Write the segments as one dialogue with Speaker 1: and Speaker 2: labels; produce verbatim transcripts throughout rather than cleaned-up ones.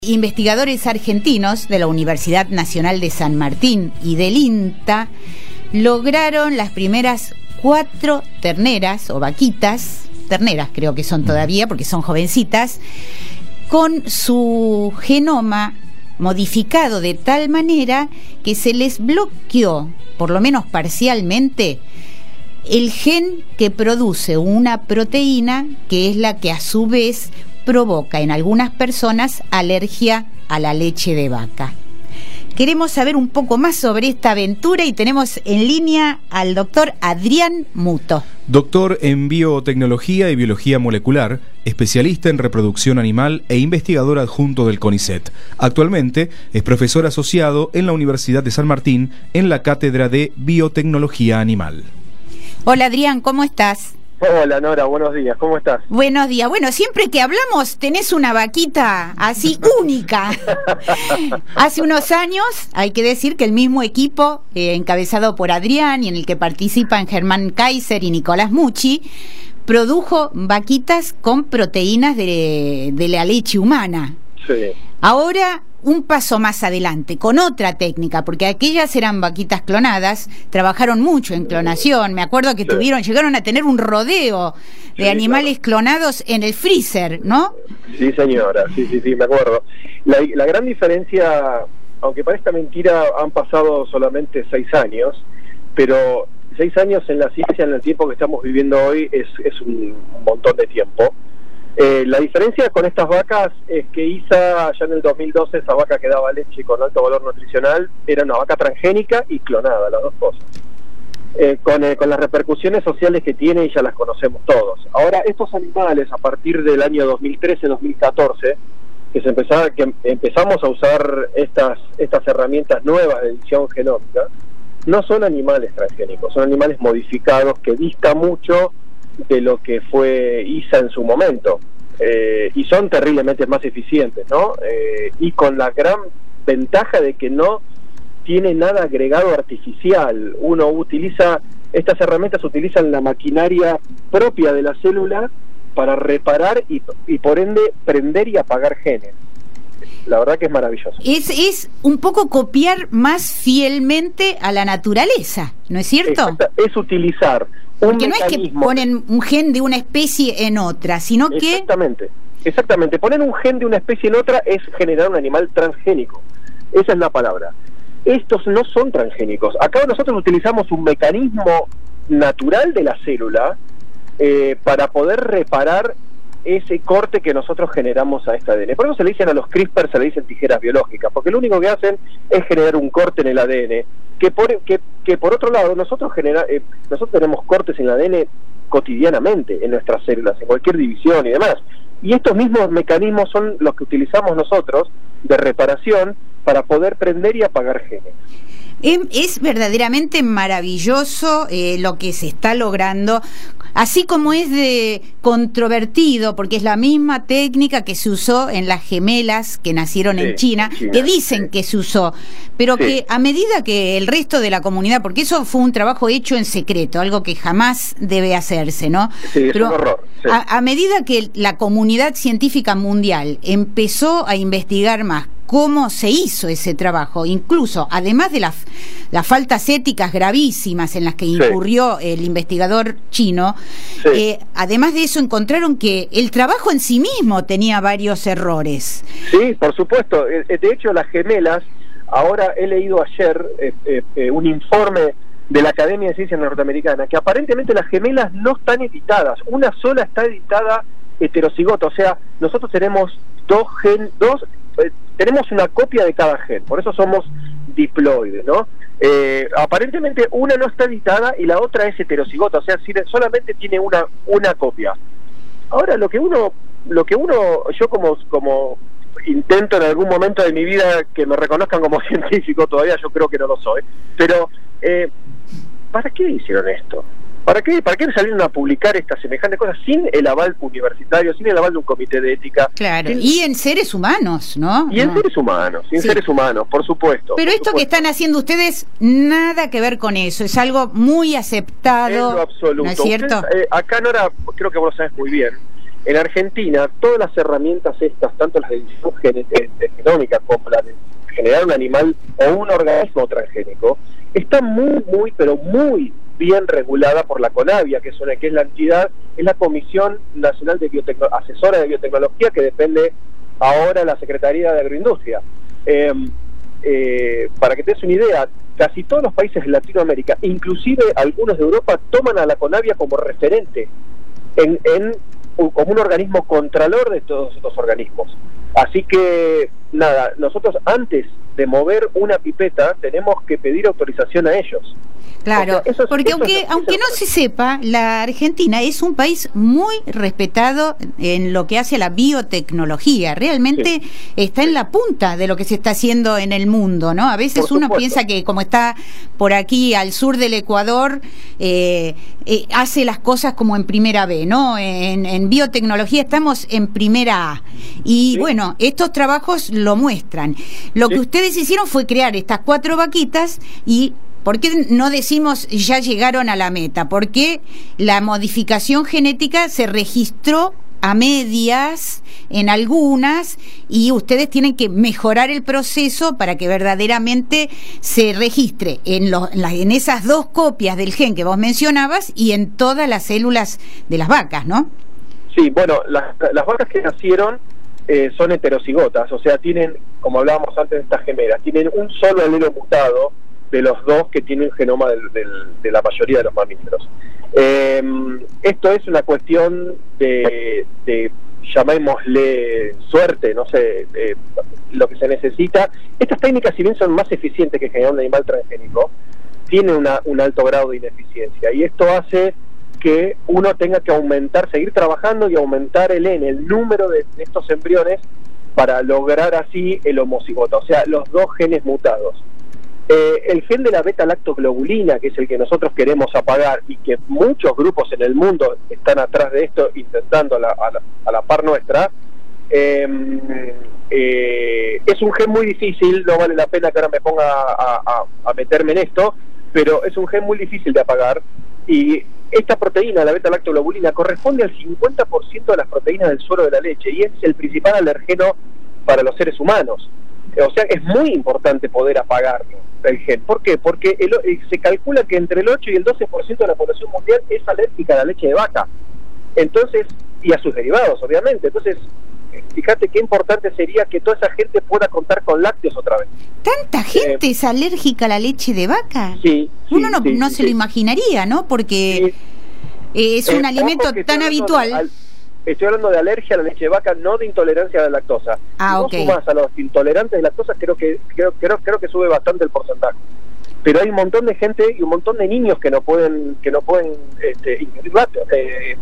Speaker 1: Investigadores argentinos de la Universidad Nacional de San Martín y del INTA lograron las primeras cuatro terneras o vaquitas, terneras creo que son todavía porque son jovencitas, con su genoma modificado de tal manera que se les bloqueó, por lo menos parcialmente, el gen que produce una proteína que es la que a su vez provoca en algunas personas alergia a la leche de vaca. Queremos saber un poco más sobre esta aventura y tenemos en línea al doctor Adrián Muto.
Speaker 2: Doctor en biotecnología y biología molecular, especialista en reproducción animal e investigador adjunto del CONICET. Actualmente es profesor asociado en la Universidad de San Martín en la cátedra de biotecnología animal.
Speaker 1: Hola Adrián, ¿cómo estás?
Speaker 3: Hola Nora, buenos días, ¿cómo estás?
Speaker 1: Buenos días, bueno, siempre que hablamos tenés una vaquita así única. Hace unos años, hay que decir que el mismo equipo, eh, encabezado por Adrián y en el que participan Germán Kaiser y Nicolás Mucci, produjo vaquitas con proteínas de, de la leche humana.
Speaker 3: Sí.
Speaker 1: Ahora, un paso más adelante, con otra técnica, porque aquellas eran vaquitas clonadas, trabajaron mucho en clonación, me acuerdo que sí. tuvieron, llegaron a tener un rodeo de sí, animales claro. clonados en el freezer, ¿no?
Speaker 3: Sí, señora, sí, sí, sí, me acuerdo. La, la gran diferencia, aunque parezca mentira, han pasado solamente seis años, pero seis años en la ciencia, en el tiempo que estamos viviendo hoy, es, es un montón de tiempo. Eh, la diferencia con estas vacas es que I S A, ya en el dos mil doce, esa vaca que daba leche con alto valor nutricional, era una vaca transgénica y clonada, las dos cosas. Eh, con, eh, con las repercusiones sociales que tiene, y ya las conocemos todos. Ahora, estos animales, a partir del año dos mil trece dos mil catorce, que, se empezaba, que empezamos a usar estas, estas herramientas nuevas de edición genómica, no son animales transgénicos, son animales modificados que dista mucho de lo que fue I S A en su momento, eh, y son terriblemente más eficientes, ¿no? Eh, y con la gran ventaja de que no tiene nada agregado artificial. Uno utiliza, estas herramientas utilizan la maquinaria propia de la célula para reparar y, y por ende prender y apagar genes. La verdad que es maravilloso.
Speaker 1: Es, es un poco copiar más fielmente a la naturaleza, ¿no es cierto?
Speaker 3: Exacto, es utilizar un
Speaker 1: Porque no
Speaker 3: mecanismo.
Speaker 1: Es que ponen un gen de una especie en otra, sino que...
Speaker 3: Exactamente, exactamente. Poner un gen de una especie en otra es generar un animal transgénico. Esa es la palabra. Estos no son transgénicos. Acá nosotros utilizamos un mecanismo natural de la célula eh, para poder reparar ese corte que nosotros generamos a este A D N. Por eso se le dicen a los CRISPR, se le dicen tijeras biológicas, porque lo único que hacen es generar un corte en el A D N, que por, que, que por otro lado, nosotros, genera, eh, nosotros tenemos cortes en el A D N cotidianamente en nuestras células, en cualquier división y demás. Y estos mismos mecanismos son los que utilizamos nosotros de reparación para poder prender y apagar genes.
Speaker 1: Es verdaderamente maravilloso eh, lo que se está logrando, así como es de controvertido, porque es la misma técnica que se usó en las gemelas que nacieron sí, en China, China, que dicen sí. que se usó, pero sí. que a medida que el resto de la comunidad, porque eso fue un trabajo hecho en secreto, algo que jamás debe hacerse, ¿no?
Speaker 3: Sí, es
Speaker 1: pero
Speaker 3: un horror. Sí.
Speaker 1: A, a medida que la comunidad científica mundial empezó a investigar más cómo se hizo ese trabajo, incluso además de las, las faltas éticas gravísimas en las que incurrió sí. el investigador chino, sí. eh, además de eso encontraron que el trabajo en sí mismo tenía varios errores.
Speaker 3: Sí, por supuesto. De hecho, las gemelas, ahora he leído ayer eh, eh, eh, un informe de la Academia de Ciencias Norteamericana, que aparentemente las gemelas no están editadas, una sola está editada heterocigota, o sea, nosotros tenemos dos gen, dos eh, tenemos una copia de cada gen, por eso somos diploides, ¿no? Eh, aparentemente una no está editada y la otra es heterocigota, o sea, solamente tiene una una copia. Ahora lo que uno, lo que uno, yo como como intento en algún momento de mi vida que me reconozcan como científico, todavía yo creo que no lo soy, pero eh, ¿para qué hicieron esto? ¿Para qué, ¿Para qué salieron a publicar estas semejantes cosas sin el aval universitario, sin el aval de un comité de ética?
Speaker 1: Claro,
Speaker 3: sin...
Speaker 1: y en seres humanos, ¿no?
Speaker 3: Y en
Speaker 1: no.
Speaker 3: seres humanos, y en sí. seres humanos, por supuesto.
Speaker 1: Pero
Speaker 3: por
Speaker 1: esto
Speaker 3: supuesto.
Speaker 1: que están haciendo ustedes, nada que ver con eso, es algo muy aceptado.
Speaker 3: En lo absoluto.
Speaker 1: ¿No es cierto?
Speaker 3: Ustedes, eh, acá, Nora, creo que vos lo sabés muy bien, en Argentina todas las herramientas estas, tanto las de edición gen genómica como la de generar un animal o un organismo transgénico, está muy, muy, pero muy bien regulada por la CONAVIA, que es, una, que es la entidad, es la Comisión Nacional de Biotecnología, asesora de biotecnología, que depende ahora de la Secretaría de Agroindustria. Eh, eh, para que te des una idea, casi todos los países de Latinoamérica, inclusive algunos de Europa, toman a la CONAVIA como referente en, en como un organismo contralor de todos estos organismos. Así que, nada, nosotros antes de mover una pipeta tenemos que pedir autorización a ellos.
Speaker 1: Claro,
Speaker 3: o sea, eso es,
Speaker 1: porque
Speaker 3: eso
Speaker 1: aunque
Speaker 3: es,
Speaker 1: aunque
Speaker 3: eso
Speaker 1: no se sepa, la Argentina es un país muy respetado en lo que hace a la biotecnología. Realmente sí. está en la punta de lo que se está haciendo en el mundo, ¿no? A veces uno piensa que como está por aquí al sur del Ecuador, eh, eh, hace las cosas como en primera B, ¿no? En, en biotecnología estamos en primera A. Y sí. bueno, estos trabajos lo muestran. Lo sí. que ustedes hicieron fue crear estas cuatro vaquitas y... ¿Por qué no decimos ya llegaron a la meta? Porque la modificación genética se registró a medias en algunas y ustedes tienen que mejorar el proceso para que verdaderamente se registre en, los, en, las, en esas dos copias del gen que vos mencionabas y en todas las células de las vacas, ¿no?
Speaker 3: Sí, bueno, las, las vacas que nacieron eh, son heterocigotas, o sea, tienen, como hablábamos antes de estas gemelas, tienen un solo alelo mutado de los dos que tienen el genoma del, del, de la mayoría de los mamíferos. Eh, esto es una cuestión de, de, llamémosle, suerte, no sé, eh, lo que se necesita. Estas técnicas, si bien son más eficientes que generar un animal transgénico, tienen una, un alto grado de ineficiencia, y esto hace que uno tenga que aumentar, seguir trabajando y aumentar el N, el número de, de estos embriones, para lograr así el homocigoto, o sea, los dos genes mutados. Eh, el gen de la beta-lactoglobulina, que es el que nosotros queremos apagar y que muchos grupos en el mundo están atrás de esto intentando a la, a la, a la par nuestra, eh, eh, es un gen muy difícil, no vale la pena que ahora me ponga a, a, a meterme en esto, pero es un gen muy difícil de apagar, y esta proteína, la beta-lactoglobulina, corresponde al cincuenta por ciento de las proteínas del suero de la leche y es el principal alergeno para los seres humanos. O sea, es muy importante poder apagarlo, el gen. ¿Por qué? Porque el, se calcula que entre el ocho y el doce por ciento de la población mundial es alérgica a la leche de vaca. Entonces, y a sus derivados, obviamente. Entonces, fíjate qué importante sería que toda esa gente pueda contar con lácteos otra vez.
Speaker 1: ¿Tanta gente eh, es alérgica a la leche de vaca?
Speaker 3: Sí.
Speaker 1: Uno
Speaker 3: sí,
Speaker 1: no,
Speaker 3: sí,
Speaker 1: no
Speaker 3: sí,
Speaker 1: se
Speaker 3: sí.
Speaker 1: lo imaginaría, ¿no? Porque sí. es un eh, alimento tan habitual.
Speaker 3: Al, Estoy hablando de alergia a la leche de vaca, no de intolerancia a la lactosa.
Speaker 1: Ah,
Speaker 3: si
Speaker 1: okay.
Speaker 3: vos sumás a los intolerantes de lactosa, creo que creo, creo, creo que sube bastante el porcentaje. Pero hay un montón de gente y un montón de niños que no pueden que no pueden este, ingerir lácteos, eh,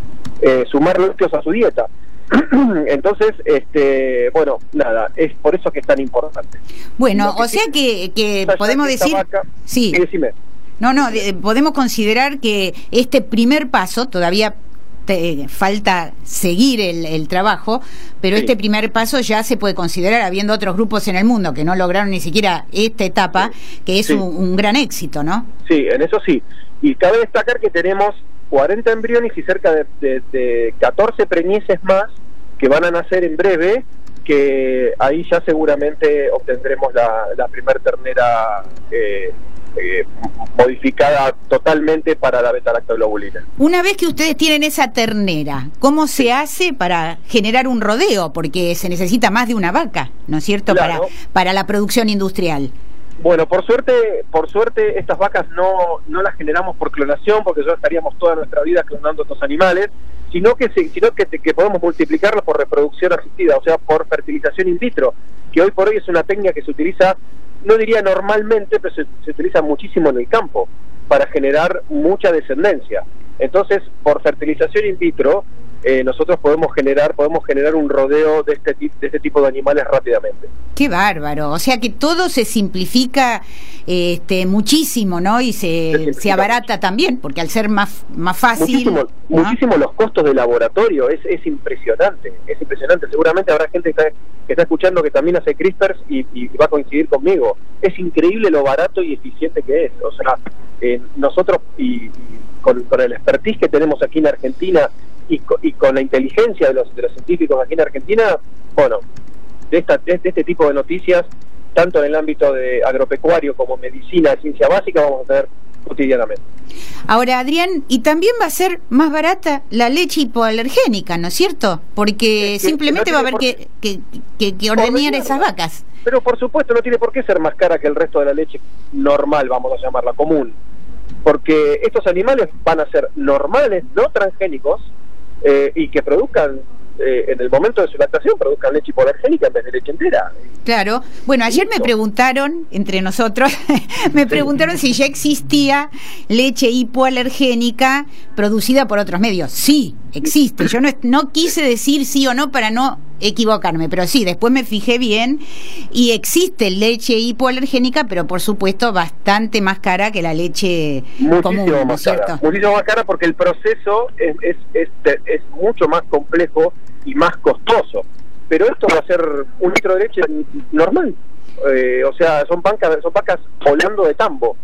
Speaker 3: eh, sumar lácteos a su dieta. Entonces, este, bueno, nada, es por eso que es tan importante.
Speaker 1: Bueno, que o sea que, que podemos que decir...
Speaker 3: Vaca,
Speaker 1: sí.
Speaker 3: sí, decime.
Speaker 1: No, no, de, podemos considerar que este primer paso todavía... Te, falta seguir el, el trabajo, pero sí. este primer paso ya se puede considerar, habiendo otros grupos en el mundo que no lograron ni siquiera esta etapa, que es sí. un, un gran éxito, ¿no?
Speaker 3: Sí, en eso sí. Y cabe destacar que tenemos cuarenta embriones y cerca de, de, de catorce preñeces más que van a nacer en breve, que ahí ya seguramente obtendremos la, la primer ternera eh, Eh, modificada totalmente para la beta-lactoglobulina.
Speaker 1: Una vez que ustedes tienen esa ternera, ¿cómo se hace para generar un rodeo? Porque se necesita más de una vaca, ¿no es cierto? Claro. Para, para la producción industrial.
Speaker 3: Bueno, por suerte, por suerte estas vacas no, no las generamos por clonación, porque ya estaríamos toda nuestra vida clonando estos animales, sino que sino que, que podemos multiplicarlos por reproducción asistida, o sea, por fertilización in vitro, que hoy por hoy es una técnica que se utiliza, no diría normalmente, pero se, se utiliza muchísimo en el campo para generar mucha descendencia. Entonces, por fertilización in vitro, eh, nosotros podemos generar podemos generar un rodeo de este, de este tipo de animales rápidamente.
Speaker 1: ¡Qué bárbaro! O sea que todo se simplifica este, muchísimo, ¿no? Y se, se, se abarata también, porque al ser más, más fácil...
Speaker 3: Muchísimo, ¿no? muchísimo los costos de laboratorio, es, es impresionante, es impresionante. Seguramente habrá gente que está, que está escuchando que también hace CRISPRs y, y va a coincidir conmigo. Es increíble lo barato y eficiente que es. O sea, eh, nosotros, y, y con, con el expertise que tenemos aquí en Argentina, y, co, y con la inteligencia de los, de los científicos aquí en Argentina, bueno, de, esta, de, de este tipo de noticias, tanto en el ámbito de agropecuario como medicina, ciencia básica, vamos a tener cotidianamente.
Speaker 1: Ahora, Adrián, y también va a ser más barata la leche hipoalergénica, ¿no es cierto? Porque es que, simplemente que no va a haber que, que, que, que ordeñar esas vacas.
Speaker 3: Pero por supuesto no tiene por qué ser más cara que el resto de la leche normal, vamos a llamarla común, porque estos animales van a ser normales, no transgénicos, eh, y que produzcan eh, en el momento de su lactación produzcan leche hipoalergénica en vez de leche entera.
Speaker 1: Claro. Bueno, ayer me preguntaron, entre nosotros, me preguntaron si ya existía leche hipoalergénica producida por otros medios. Sí, existe. Yo no, no quise decir sí o no para no equivocarme, pero sí, después me fijé bien y existe leche hipoalergénica, pero por supuesto bastante más cara que la leche
Speaker 3: muchísimo
Speaker 1: común,
Speaker 3: más
Speaker 1: ¿cierto?
Speaker 3: Cara, muchísimo más cara porque el proceso es, es, es, es mucho más complejo y más costoso. Pero esto va a ser un litro de leche normal, eh, o sea, son vacas, son vacas volando de tambo.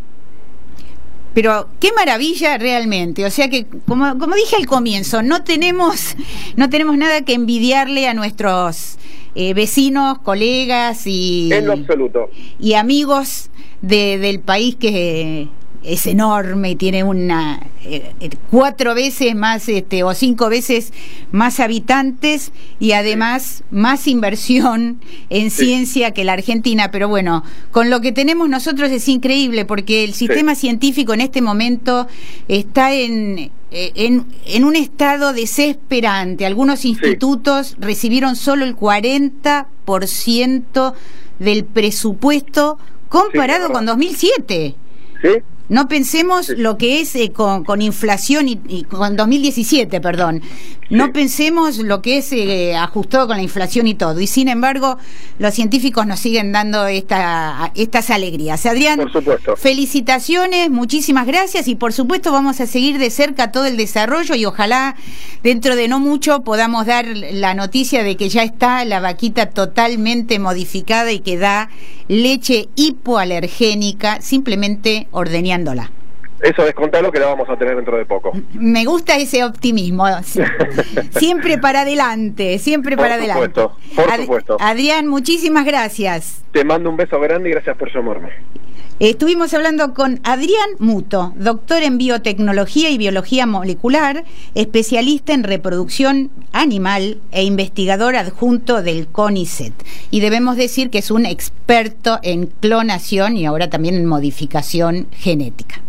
Speaker 1: Pero qué maravilla realmente, o sea que como, como dije al comienzo, no tenemos no tenemos nada que envidiarle a nuestros eh, vecinos, colegas y
Speaker 3: en lo absoluto
Speaker 1: y amigos de, del país que es enorme y tiene una eh, cuatro veces más este o cinco veces más habitantes y además más inversión en sí. ciencia que la Argentina, pero bueno, con lo que tenemos nosotros es increíble porque el sistema sí. científico en este momento está en En, en un estado desesperante. Algunos institutos sí. recibieron solo el cuarenta por ciento del presupuesto comparado sí, con dos mil siete.
Speaker 3: Sí.
Speaker 1: No pensemos
Speaker 3: sí.
Speaker 1: lo que es eh, con, con inflación y, y con dos mil diecisiete, perdón. No sí. pensemos lo que es eh, ajustado con la inflación y todo. Y sin embargo, los científicos nos siguen dando esta, estas alegrías. Adrián,
Speaker 3: por supuesto.
Speaker 1: Felicitaciones, muchísimas gracias y por supuesto vamos a seguir de cerca todo el desarrollo y ojalá dentro de no mucho podamos dar la noticia de que ya está la vaquita totalmente modificada y que da leche hipoalergénica simplemente ordeñándola.
Speaker 3: Eso descontalo que la vamos a tener dentro de poco.
Speaker 1: Me gusta ese optimismo. Siempre para adelante, siempre
Speaker 3: por
Speaker 1: para
Speaker 3: supuesto,
Speaker 1: adelante.
Speaker 3: Por
Speaker 1: Ad-
Speaker 3: supuesto.
Speaker 1: Adrián, muchísimas gracias.
Speaker 3: Te mando un beso grande y gracias por llamarme.
Speaker 1: Estuvimos hablando con Adrián Muto, doctor en biotecnología y biología molecular, especialista en reproducción animal e investigador adjunto del CONICET. Y debemos decir que es un experto en clonación y ahora también en modificación genética.